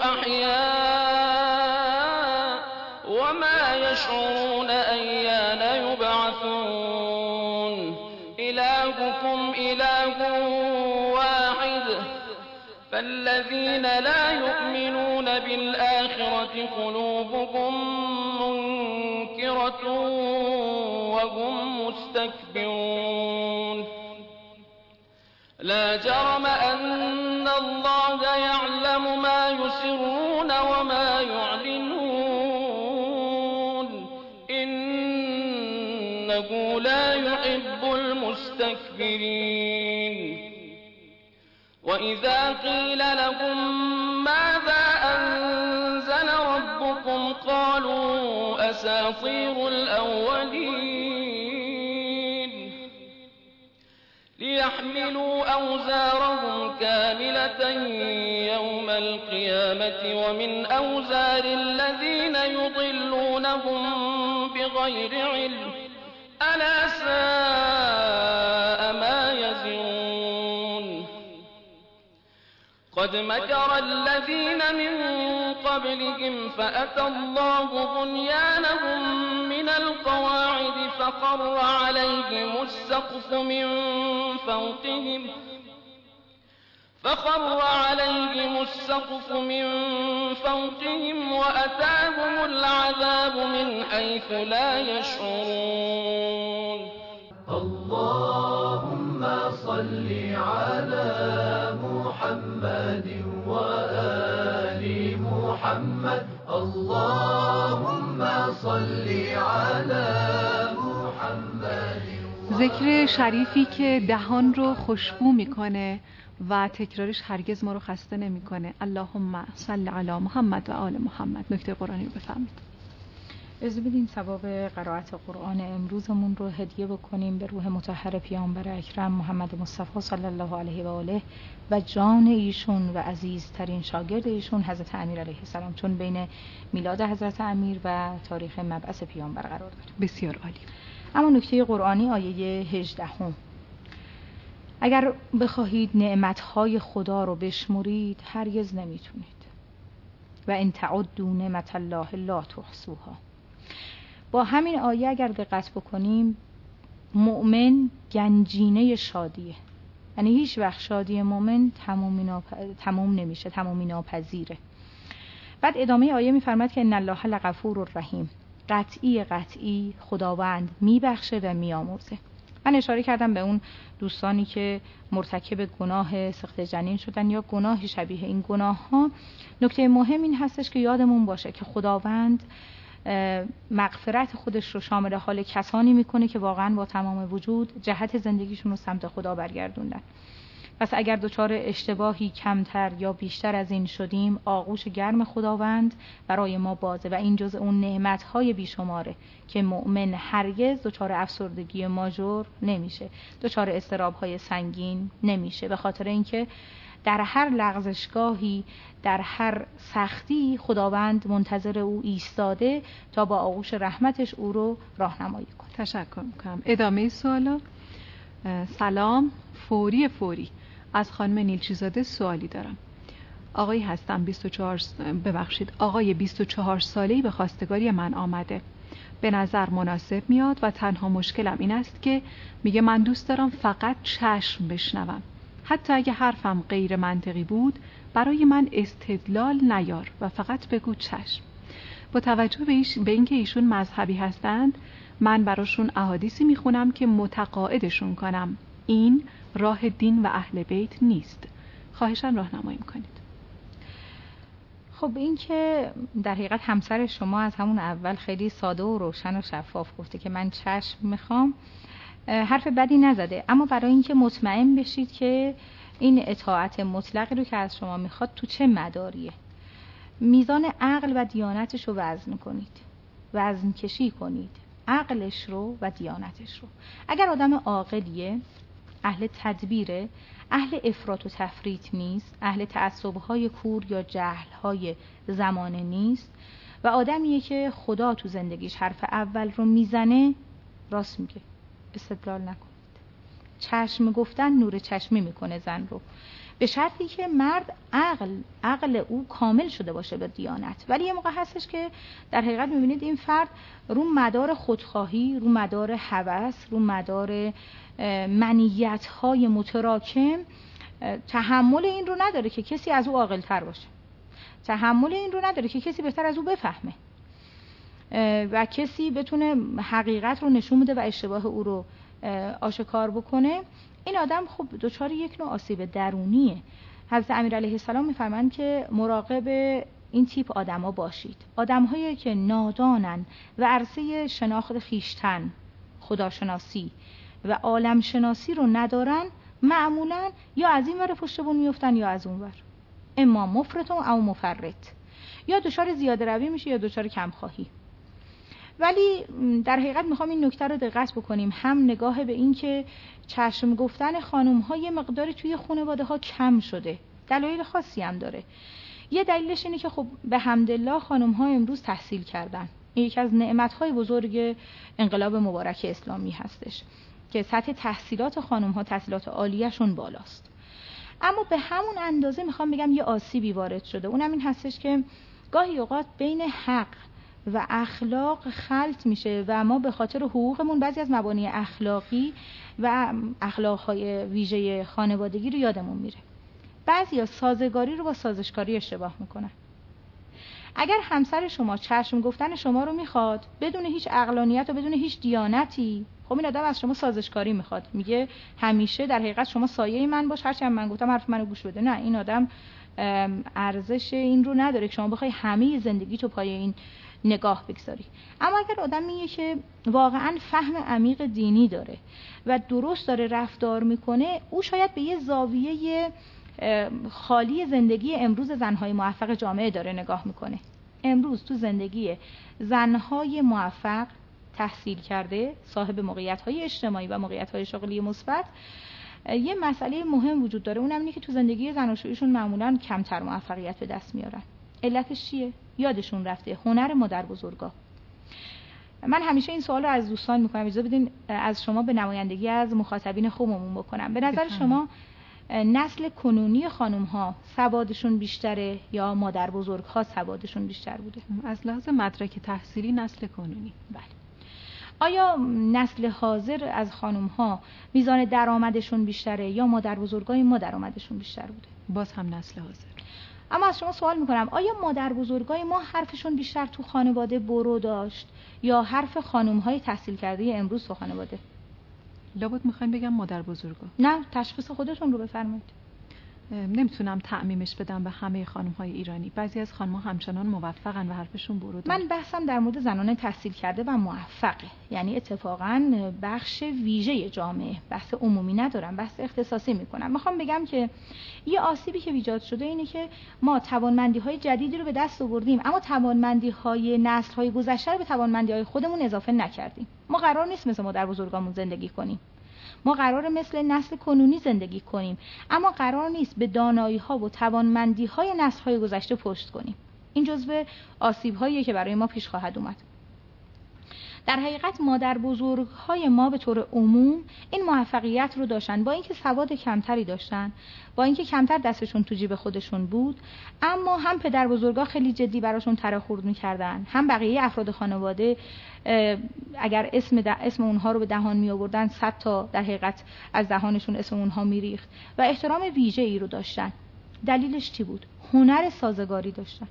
أحياء وما يشعرون أيان يبعثون إلهكم إله واحد فالذين لا يؤمنون بالآخرة قلوبهم منكرة وهم مستكبرون لا جرم أن الله يعلم ما يسرون وما يعلنون إنه لا يحب المستكبرين وإذا قيل لهم ماذا أنزل ربكم قالوا أساطير الأولين ليحملوا أوزارهم كاملة يوم القيامة ومن أوزار الذين يضلونهم بغير علم ألا ساء ما يزرون قد مكر الذين من قبلهم فأتى الله بنيانهم من القواعد فقر عليهم السقف من فوقهم فخر عليهم السقف من فوقهم وأتاهم العذاب من حيث لا يشعرون. اللهم صل على محمد وآل محمد. اللهم صل على محمد. ذکر شریفی که دهان رو خوشبو میکنه و تکرارش هرگز ما رو خسته نمیکنه. اللهم صل علی محمد و آل محمد. نکته قرآنی رو بفهمید. اجازه بدین ثواب قرائت قرآن امروزمون رو هدیه بکنیم به روح مطهر پیامبر اکرم محمد مصطفی صلی الله علیه و آله و جان ایشون و عزیزترین شاگرد ایشون حضرت امیر علیه السلام، چون بین میلاد حضرت امیر و تاریخ مبعث پیامبر قرار داره. بسیار عالی. اما نکته قرآنی آیه هجده هم: اگر بخواهید نعمتهای خدا رو بشمرید هرگز نمیتونید و ان تعدوا نعمت الله لا تحصوها. با همین آیه اگر دقت بکنیم مؤمن گنجینه شادیه، یعنی هیچ وقت شادی مؤمن تمومی ناپ... تموم نمیشه، تمومی ناپذیره. بعد ادامه آیه میفرماد که ان الله لغفور رحیم، قطعی قطعی خداوند میبخشه و میامرزه. من اشاره کردم به اون دوستانی که مرتکب گناه سقط جنین شدن یا گناه شبیه این گناه ها. نکته مهم این هستش که یادمون باشه که خداوند مغفرت خودش رو شامل حال کسانی میکنه که واقعا با تمام وجود جهت زندگیشون رو سمت خدا برگردوندن. پس اگر دچار اشتباهی کمتر یا بیشتر از این شدیم، آغوش گرم خداوند برای ما بازه و این جزء اون نعمت‌های بیشماره که مؤمن هرگز دچار افسردگی ماژور نمیشه، دچار اضطراب‌های سنگین نمیشه، به خاطر اینکه در هر لغزشگاهی، در هر سختی خداوند منتظر او ایستاده تا با آغوش رحمتش او رو راهنمایی کنه. تشکر میکنم. ادامه سوالا. سلام، فوری فوری از خانم نیلچیزاده سوالی دارم. آقایی هستم بیست و چهار ببخشید آقای بیست و چهار ساله‌ای به خواستگاری من آمده. به نظر مناسب میاد و تنها مشکلم این است که میگه من دوست دارم فقط چشم بشنوم. حتی اگه حرفم غیر منطقی بود برای من استدلال نیار و فقط بگو چشم. با توجه به, ایش به اینکه ایشون مذهبی هستند من براشون احادیثی میخونم که متقاعدشون کنم این راه دین و اهل بیت نیست. خواهشاً راهنمایی کنید. خب این که در حقیقت همسر شما از همون اول خیلی ساده و روشن و شفاف گفته که من چشم میخوام، حرف بدی نزده، اما برای اینکه مطمئن بشید که این اطاعت مطلقی رو که از شما میخواد تو چه مداریه، میزان عقل و دیانتش رو وزن کنید، وزن کشی کنید، عقلش رو و دیانتش رو. اگر آدم عاقلیه، اهل تدبیره، اهل افراط و تفریط نیست، اهل تعصب‌های کور یا جهل‌های زمانه نیست و آدمیه که خدا تو زندگیش حرف اول رو میزنه، راست میگه، استدلال نکنید. چشم گفتن نور چشمی میکنه زن رو، به شرطی که مرد عقل عقل او کامل شده باشه به دیانت. ولی یه موقع هستش که در حقیقت میبینید این فرد رو مدار خودخواهی، رو مدار هوس، رو مدار منیت‌های متراکم تحمل این رو نداره که کسی از او عاقل‌تر باشه، تحمل این رو نداره که کسی بهتر از او بفهمه و کسی بتونه حقیقت رو نشون بده و اشتباه او رو آشکار بکنه. این آدم خب دچار یک نوع آسیب درونیه. حضرت امیر علیه السلام میفرمایند که مراقب این تیپ آدما باشید، آدم‌هایی که نادانن و عرصه شناخت خیشتن، خداشناسی و عالم شناسی رو ندارن، معمولاً یا از این ور پشتبون میفتن یا از اون ور، اما مفرط او مفرط، یا دچار زیاده روی میشه یا دچار کمخواهی. ولی در حقیقت میخوام این نکته رو دقت بکنیم، هم نگاه به این که چشم گفتن خانم ها یه مقداری توی خانواده ها کم شده، دلایل خاصی هم داره. یه دلیلش اینه که خب به حمدالله خانم ها امروز تحصیل کردن، این یکی از نعمت های بزرگ انقلاب مبارک اسلامی هستش که سطح تحصیلات خانم ها، تحصیلات عالیشون بالاست. اما به همون اندازه میخوام بگم یه آسیبی وارد شده، اونم این هستش که گاهی اوقات بین حق و اخلاق خلط میشه و ما به خاطر حقوقمون بعضی از مبانی اخلاقی و اخلاقهای ویژه خانوادگی رو یادمون میره. بعضیا سازگاری رو با سازشکاری اشتباه میکنن. اگر همسر شما چشم گفتن شما رو میخواد بدون هیچ عقلانیت و بدون هیچ دیانتی، خب این آدم از شما سازشکاری میخواد، میگه همیشه در حقیقت شما سایه من باش، هرچی من گفتم حرف منو گوش بده. نه، این آدم ارزش این رو نداره که شما بخوای همه زندگی تو پای این نگاه بگذاری. اما اگر آدمیه که واقعا فهم عمیق دینی داره و درست داره رفتار میکنه، او شاید به یه زاویه خالی زندگی امروز زنهای موفق جامعه داره نگاه میکنه. امروز تو زندگی زنهای موفق، تحصیل کرده، صاحب موقعیت‌های اجتماعی و موقعیت‌های شغلی مثبت، یه مسئله مهم وجود داره، اونم اینه که تو زندگی زناشوییشون معمولاً کمتر موفقیت به دست میارن. علتش چیه؟ یادشون رفته هنر مادر بزرگا. من همیشه این سوال رو از دوستان میکنم، اجازه بدین از شما به نمایندگی از مخاطبین خوبمون بکنم. به نظر شما نسل کنونی خانم ها سوادشون بیشتره یا مادر بزرگ ها سوادشون بیشتر بوده؟ از لحاظ مدرک تحصیلی نسل کنونی. بله. آیا نسل حاضر از خانم ها میزان درآمدشون بیشتره یا مادر بزرگای ما درآمدشون بیشتر بوده؟ باز هم نسل حاضر. اما از شما سوال میکنم، آیا مادر بزرگای ما حرفشون بیشتر تو خانواده برو داشت یا حرف خانم های تحصیل کرده امروز تو خانواده؟ لابد میخواین بگم مادر بزرگا. نه، تشخیص خودتون رو بفرمایید. نمیتونم تعمیمش بدم به همه خانم‌های ایرانی. بعضی از خانم‌ها همچنان موفقن و حرفشون برو داره. من بحثم در مورد زنان تحصیل کرده و موفقه، یعنی اتفاقاً بخش ویژه جامعه، بحث عمومی ندارم، بحث اختصاصی میکنم. میخوام بگم که یه آسیبی که ایجاد شده اینه که ما توانمندی‌های جدیدی رو به دست آوردیم، اما توانمندی‌های نسل‌های گذشته رو به توانمندی‌های خودمون اضافه نکردیم. ما قرار نیست مثل مادر بزرگامون زندگی کنیم. ما قراره مثل نسل کنونی زندگی کنیم، اما قرار نیست به دانایی‌ها و توانمندی‌های نسل‌های گذشته پشت کنیم. این جزو آسیب‌هاییه که برای ما پیش خواهد اومد. در حقیقت مادر بزرگ‌های ما به طور عموم این موفقیت رو داشتن، با اینکه سواد کمتری داشتن، با اینکه کمتر دستشون تو جیب خودشون بود، اما هم پدر بزرگا خیلی جدی براشون تره خورد می‌کردن، هم بقیه افراد خانواده اگر اسم اسم اونها رو به دهان می آوردن صد تا در حقیقت از دهانشون اسم اونها میریخت و احترام ویژه‌ای رو داشتن. دلیلش چی بود؟ هنر سازگاری داشتن.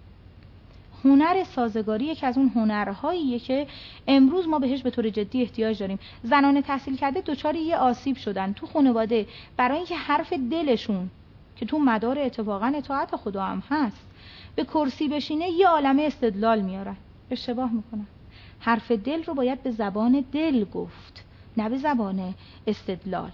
هنر سازگاری یکی از اون هنرهاییه که امروز ما بهش به طور جدی احتیاج داریم. زنان تحصیل کرده دچار یه آسیب شدن تو خانواده، برای اینکه حرف دلشون که تو مدار اتفاقا اطاعت خدا هم هست به کرسی بشینه، یه عالمه استدلال میارن. اشتباه میکنن. حرف دل رو باید به زبان دل گفت، نه به زبان استدلال.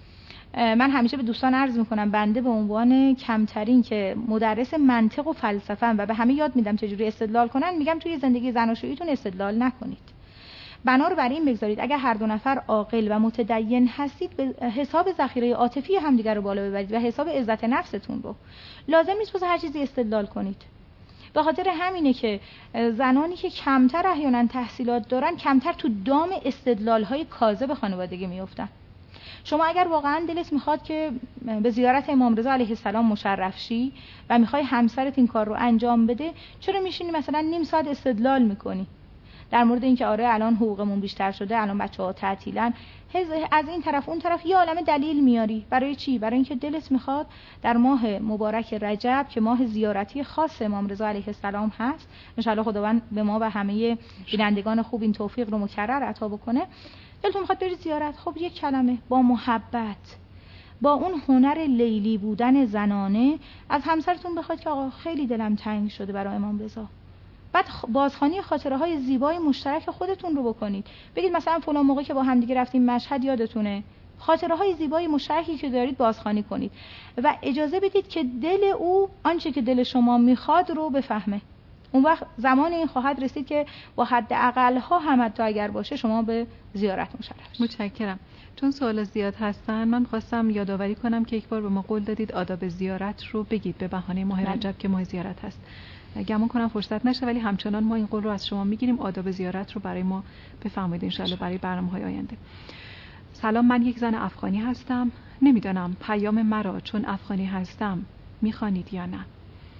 من همیشه به دوستان عرض میکنم بنده به عنوان کمترین که مدرس منطق و فلسفه‌ام و به همه یاد میدم چجوری استدلال کنن، میگم توی زندگی زناشوییتون استدلال نکنید. بنا رو برای این بگذارید اگر هر دو نفر عاقل و متدین هستید به حساب ذخیره عاطفی همدیگر رو بالا ببرید و حساب عزت نفستون رو. لازم نیست واسه هر چیزی استدلال کنید. به خاطر همینه که زنانی که کمتر احیانا تحصیلات دارن کمتر تو دام استدلال‌های کاذب خانوادگی میافتن. شما اگر واقعا دلت میخواد که به زیارت امام رضا علیه السلام مشرف شی و میخوای همسرت این کار رو انجام بده، چرا میشینی مثلا نیم ساعت استدلال میکنی در مورد اینکه آره الان حقوقمون بیشتر شده، الان بچه‌ها تعطیلن، از این طرف اون طرف یه عالمه دلیل میاری. برای چی؟ برای اینکه دلت میخواد در ماه مبارک رجب که ماه زیارتی خاص امام رضا علیه السلام هست، ان شاءالله خداوند به ما و همه بینندگان خوب این توفیق رو مکرر عطا بکنه، دلتون میخواد برید زیارت. خب یک کلمه با محبت، با اون هنر لیلی بودن زنانه از همسرتون بخواید که آقا خیلی دلم تنگ شده برای امام رضا. بعد بازخوانی خاطره های زیبای مشترک خودتون رو بکنید. بگید مثلا فلان موقع که با هم دیگه رفتیم مشهد یادتونه، خاطره های زیبای مشترکی که دارید بازخوانی کنید و اجازه بدید که دل او آنچه که دل شما میخواد رو بفهمه. اون وقت زمان این خواهد رسید که با حد اقل ها هم حتی اگر باشه شما به زیارت مشرف شید. متشکرم. چون سوال زیاد هستن من خواستم یادآوری کنم که یک بار به ما قول دادید آداب زیارت رو بگید به بهانه ماه رجب که ماه زیارت هست. گمان کنم فرصت نشه ولی همچنان ما این قول رو از شما میگیریم آداب زیارت رو برای ما بفرمایید ان شاءالله برای برنامه‌های آینده. سلام، من یک زن افغانی هستم. نمیدانم پیام مرا چون افغانی هستم میخوانید یا نه.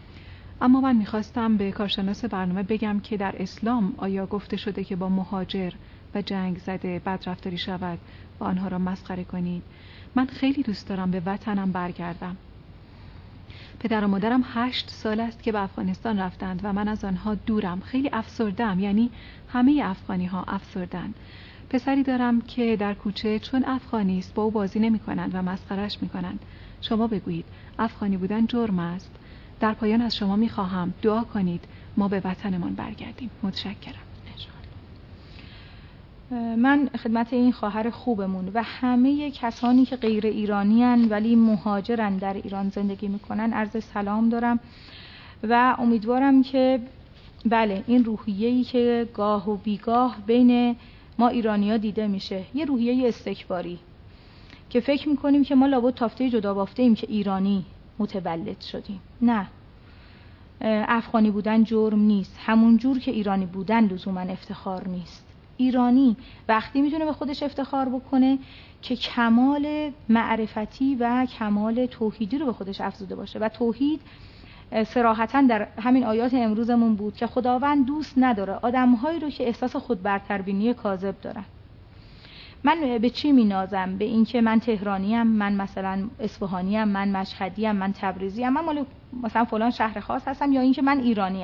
اما من میخواستم به کارشناس برنامه بگم که در اسلام آیا گفته شده که با مهاجر و جنگ زده بدرفتاری شود و آنها را مسخره کنید؟ من خیلی دوست دارم به وطنم برگردم. پدر و مادرم هشت سال است که به افغانستان رفتند و من از آنها دورم. خیلی افسردم، یعنی همه افغانی ها افسردن. پسری دارم که در کوچه چون افغانی است با او بازی نمی کنند و مسخرش می کنند. شما بگویید افغانی بودن جرم است؟ در پایان از شما می خواهم دعا کنید ما به وطنمان برگردیم. متشکرم. من خدمت این خواهر خوبمون و همه کسانی که غیر ایرانی هن ولی مهاجرن در ایران زندگی میکنن عرض سلام دارم و امیدوارم که بله این روحیه‌ای که گاه و بیگاه بین ما ایرانی‌ها دیده میشه، یه روحیه استکباری که فکر میکنیم که ما لابد تافته جدا بافته ایم که ایرانی متولد شدیم. نه، افغانی بودن جرم نیست، همون جور که ایرانی بودن لزوما افتخار نیست. ایرانی وقتی میتونه به خودش افتخار بکنه که کمال معرفتی و کمال توحیدی رو به خودش افزوده باشه و توحید صراحتاً در همین آیات امروزمون بود که خداوند دوست نداره آدم‌هایی رو که احساس خود برتربینی کاذب دارن. من به چی مینازم؟ به این که من تهرانیم، من مثلا اصفهانیم، من مشهدیم، من تبریزیم، من مال مثلا فلان شهر خاص هستم، یا اینکه من ایرانیم.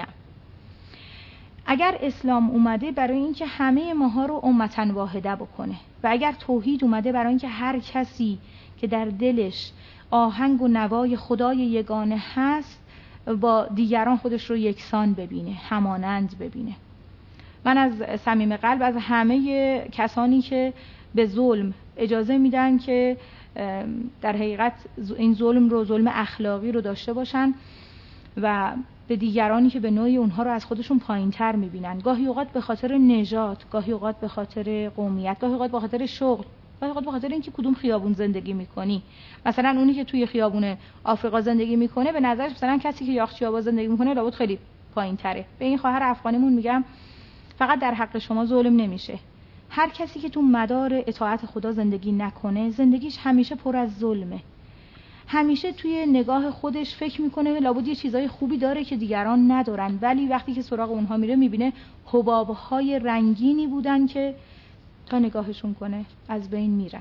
اگر اسلام اومده برای اینکه همه ماها رو امتن واحده بکنه و اگر توحید اومده برای اینکه هر کسی که در دلش آهنگ و نوای خدای یگانه هست با دیگران خودش رو یکسان ببینه، همانند ببینه. من از صمیم قلب از همه کسانی که به ظلم اجازه میدن که در حقیقت این ظلم رو ظلم اخلاقی رو داشته باشن و به دیگرانی که به نوعی اونها رو از خودشون پایین‌تر می‌بینن، گاهی اوقات به خاطر نژاد، گاهی اوقات به خاطر قومیت، گاهی اوقات به خاطر شغل، گاهی اوقات به خاطر اینکه کدوم خیابون زندگی می‌کنی. مثلا اونی که توی خیابون آفریقا زندگی می‌کنه به نظرش مثلا کسی که یاخچی‌آباد زندگی می‌کنه لابد خیلی پایین‌تره. به این خواهر افغانیمون میگم فقط در حق شما ظلم نمیشه. هر کسی که تو مدار اطاعت خدا زندگی نکنه زندگیش همیشه پر از ظلمه. همیشه توی نگاه خودش فکر میکنه لابد یه چیزای خوبی داره که دیگران ندارن، ولی وقتی که سراغ اونها میره میبینه حبابهای رنگینی بودن که تا نگاهشون کنه از بین میرن.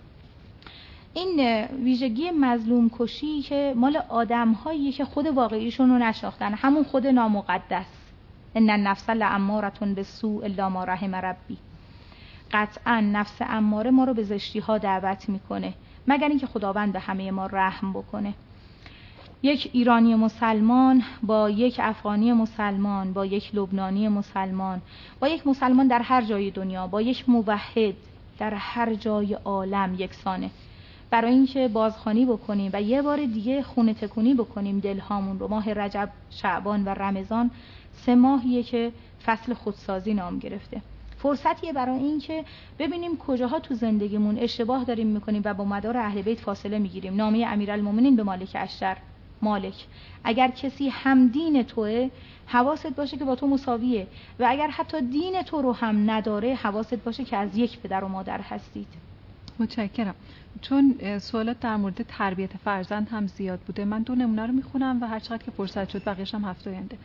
این ویژگی مظلوم کشی که مال آدم‌هایی که خود واقعیشون رو نشناختن، همون خود نامقدس. ان النفس لاماره بالسوء الا ما رحم ربی. قطعا نفس اماره ما رو به زشتی ها دعوت میکنه مگر اینکه خداوند به همه ما رحم بکنه. یک ایرانی مسلمان با یک افغانی مسلمان، با یک لبنانی مسلمان، با یک مسلمان در هر جای دنیا، با یک موحد در هر جای عالم یکسانه. برای اینکه بازخوانی بکنیم و یه بار دیگه خونه تکونی بکنیم دلهامون رو، ماه رجب، شعبان و رمضان سه ماهیه که فصل خودسازی نام گرفته. فرصتیه برای این که ببینیم کجاها تو زندگیمون اشتباه داریم میکنیم و با مدار اهل بیت فاصله میگیریم. نامه امیرالمومنین به مالک اشتر: مالک، اگر کسی هم دین توه حواست باشه که با تو مساویه، و اگر حتی دین تو رو هم نداره حواست باشه که از یک پدر و مادر هستید. متشکرم. چون سوالات در مورد تربیت فرزند هم زیاد بوده، من دو نمونه رو میخونم و هر چقدر که فرصت شد بقیه‌اش هم هفته آینده.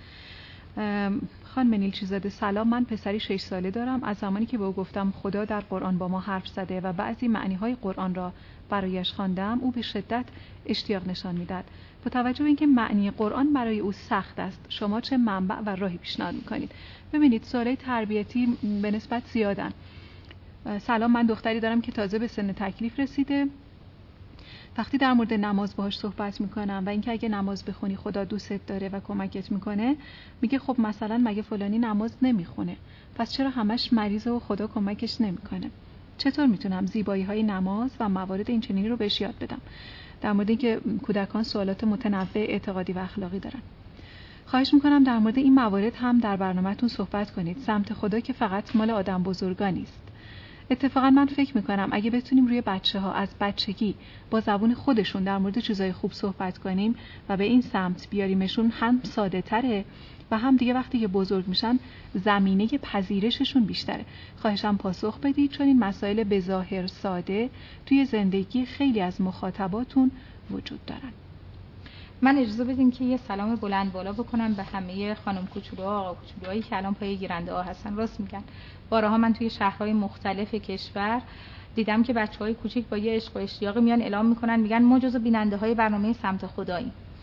خانم نیلچیزاده: سلام، من پسری شش ساله دارم. از زمانی که به او گفتم خدا در قرآن با ما حرف زده و بعضی معنی‌های قرآن را برایش خواندم، او به شدت اشتیاق نشان میداد. با توجه به اینکه معنی قرآن برای او سخت است، شما چه منبع و راهی پیشنهاد می‌کنید؟ ببینید، سوالای تربیتی به نسبت زیادن. سلام، من دختری دارم که تازه به سن تکلیف رسیده. وقتی در مورد نماز باهاش صحبت میکنم و اینکه اگه نماز بخونی خدا دوستت داره و کمکت میکنه، میگه خب مثلا مگه فلانی نماز نمیخونه، پس چرا همش مریضه و خدا کمکش نمیکنه؟ چطور میتونم زیبایی های نماز و موارد این چنینی رو بهش یاد بدم؟ در مورد اینکه کودکان سوالات متنوع اعتقادی و اخلاقی دارن. خواهش میکنم در مورد این موارد هم در برنامه‌تون صحبت کنید. سمت خدا که فقط مال آدم بزرگا نیست. اتفاقا من فکر میکنم اگه بتونیم روی بچه ها از بچگی با زبون خودشون در مورد چیزای خوب صحبت کنیم و به این سمت بیاریمشون، هم ساده تره و هم دیگه وقتی که بزرگ میشن زمینه پذیرششون بیشتره. خواهشم پاسخ بدید، چون این مسائل به ظاهر ساده توی زندگی خیلی از مخاطباتون وجود دارن. من اجازه بدین که یه سلام بلند بالا بکنم به همه خانم کوچولوها، آقا کوچولوهایی که الان پای گیرنده ها هستن. راست میگن، بارها من توی شهرهای مختلف کشور دیدم که بچه‌های کوچیک با یه عشق و اشتیاق میان اعلام میکنن، میگن ما جزو بیننده های برنامه سمت خداییم.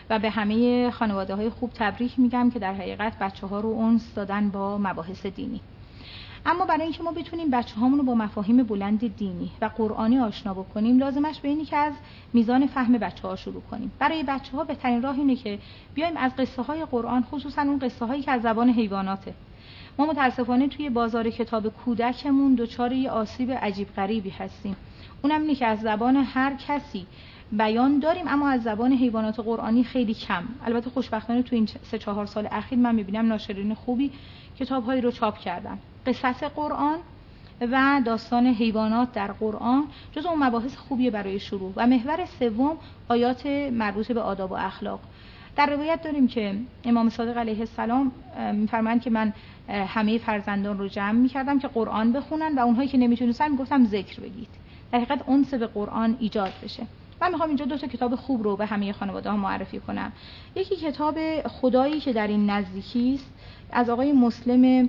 و به همه خانواده‌های خوب تبریک میگم که در حقیقت بچه‌ها رو انس دادن با مباحث دینی. اما برای اینکه ما بتونیم بچه‌هامون رو با مفاهیم بلند دینی و قرآنی آشنا بکنیم، لازمش به اینه که از میزان فهم بچه‌ها شروع کنیم. برای بچه‌ها بهترین راه اینه که بیایم از قصه‌های قرآن، خصوصا اون قصه‌هایی که از زبان حیواناته. ما متأسفانه توی بازار کتاب کودکمون دچار یه آسیب عجیب غریبی هستیم. اونم اینه که از زبان هر کسی بیان داریم، اما از زبان حیوانات قرآنی خیلی کم. البته خوشبختانه تو این سه چهار سال اخیر من می‌بینم ناشرین خوبی کتاب‌هایی رو چاپ کردن. قصص قرآن و داستان حیوانات در قرآن جز اون مباحث خوبیه برای شروع. و محور سوم آیات مربوط به آداب و اخلاق. در روایت داریم که امام صادق علیه السلام می‌فرمایند که من همه فرزندان رو جمع می‌کردم که قرآن بخونن و اونهایی که نمی‌تونستن میگفتم ذکر بگید. در حقیقت انس به قرآن ایجاد بشه. من میخوام اینجا دو تا کتاب خوب رو به همه خانواده‌ها معرفی کنم. یکی کتاب خدایی که در این نزدیکی است از آقای مسلم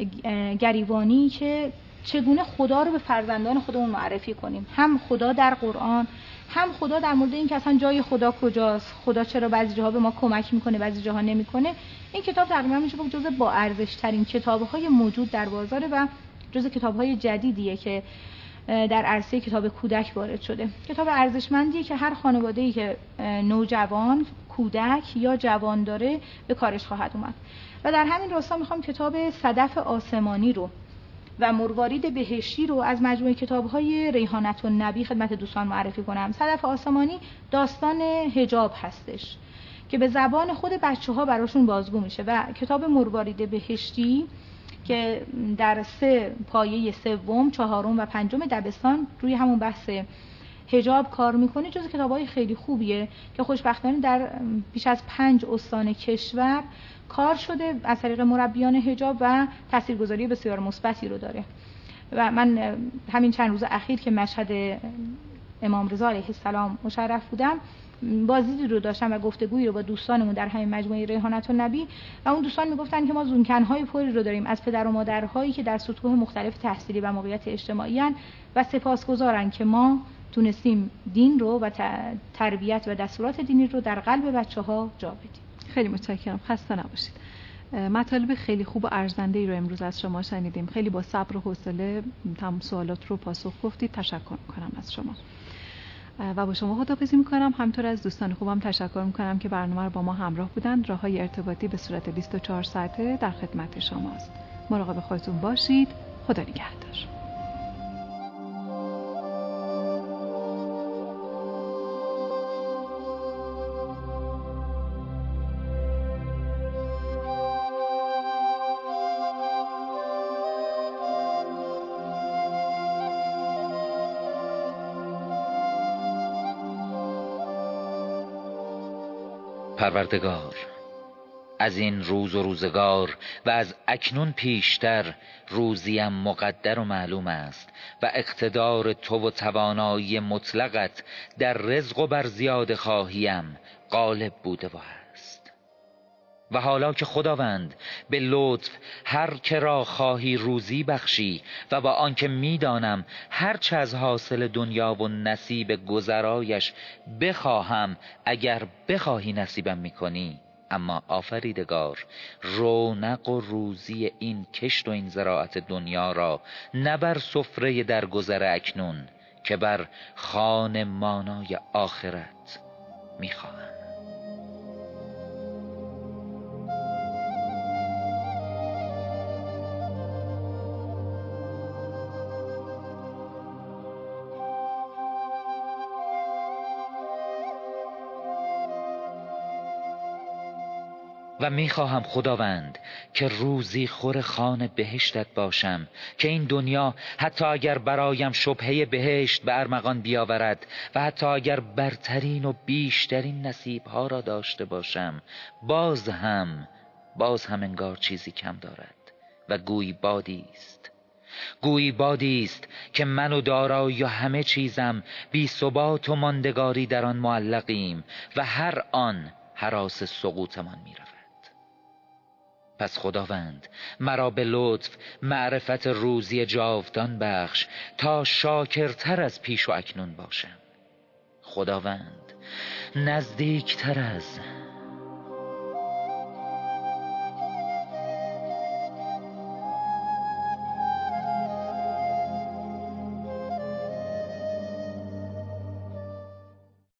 گریوانی که چگونه خدا رو به فرزندان خودمون معرفی کنیم، هم خدا در قرآن، هم خدا در مورد این که اصلا جای خدا کجاست، خدا چرا بعضی جاها به ما کمک میکنه بعضی جاها نمیکنه. این کتاب تقریبا میشه گفت جزء با ارزش ترین کتاب‌های موجود در بازار و جزء کتاب‌های جدیدیه که در عرصه کتاب کودک وارد شده. کتاب ارزشمندیه که هر خانواده‌ای که نوجوان، کودک یا جوان داره به کارش خواهد اومد. و در همین راستا میخوام کتاب صدف آسمانی رو و مروارید بهشتی رو از مجموعه کتاب‌های ریحانت النبی خدمت دوستان معرفی کنم. صدف آسمانی داستان حجاب هستش که به زبان خود بچه‌ها براشون بازگو میشه و کتاب مروارید بهشتی که در سه پایه سوم، چهارم و پنجم دبستان روی همون بحث حجاب کار میکنه، جز کتاب‌های خیلی خوبیه که خوشبختانه در بیش از پنج استان کشور کار شده از طریق مربیان حجاب و تاثیرگذاری بسیار مثبتی رو داره. و من همین چند روز اخیر که مشهد امام رضا علیه السلام مشرف بودم، بازدیدی رو داشتم و گفتگویی رو با دوستانمون در همین مجموعه ریحانت النبی و اون دوستان میگفتن که ما زونکن‌های پری رو داریم از پدر و مادرهایی که در سطوح مختلف تحصیلی و موقعیت اجتماعی ان و سپاسگزارن که ما تونستیم دین رو و تربیت و دستورات دینی رو در قلب بچه‌ها جا بدیم. خیلی متشکرم، خسته نباشید. مطالب خیلی خوب و ارزنده‌ای رو امروز از شما شنیدیم. خیلی با صبر و حوصله تمام سوالات رو پاسخ گفتید. تشکر می‌کنم از شما. و با شما خداحافظی می‌کنم. همینطور از دوستان خوبم تشکر می‌کنم که برنامه رو با ما همراه بودند. راه‌های ارتباطی به صورت بیست و چهار ساعته در خدمت شماست. مراقب خودتون باشید. خدا نگهدار. پروردگار، از این روز و روزگار و از اکنون پیشتر روزیم مقدر و معلوم است و اقتدار تو و توانایی مطلقت در رزق و بر زیاد خواهیم غالب بوده و هست. و حالا که خداوند به لطف هر که را خواهی روزی بخشی و با آنکه میدانم هر چه از حاصل دنیا و نصیب گذرایش بخواهم اگر بخواهی نصیبم میکنی، اما آفریدگار رونق و روزی این کشت و این زراعت دنیا را نه بر سفره در گذر اکنون که بر خوان مانای آخرت میخواهم. و میخواهم خداوند که روزی خور خوان بهشتت باشم، که این دنیا حتی اگر برایم شبهه بهشت به ارمغان بیاورد و حتی اگر برترین و بیشترین نصیبها را داشته باشم، باز هم باز هم انگار چیزی کم دارد و گویی بادی است گویی بادی است که من و دارایی و همه چیزم بی ثبات و ماندگاری در آن معلقیم و هر آن هراس سقوطمان می رود. پس خداوند مرا به لطف معرفت روزی جاودان بخش تا شاکرتر از پیش و اکنون باشم. خداوند نزدیکتر از